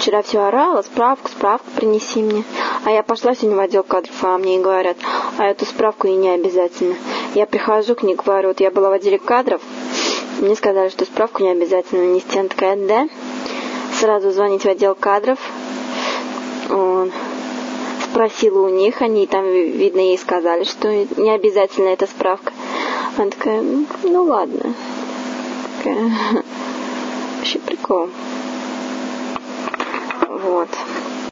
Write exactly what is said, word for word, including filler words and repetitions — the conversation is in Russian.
вчера все орала, справку, справку принеси мне. А я пошла сегодня в отдел кадров, а мне и говорят, а эту справку и не обязательно. Я прихожу к ней, говорю, вот я была в отделе кадров, мне сказали, что справку не обязательно нанести. Она такая, да? Сразу звонить в отдел кадров. Он спросила у них, они там, видно, ей сказали, что не обязательно эта справка. Она такая, ну ладно. Такая, вообще прикол. Вот.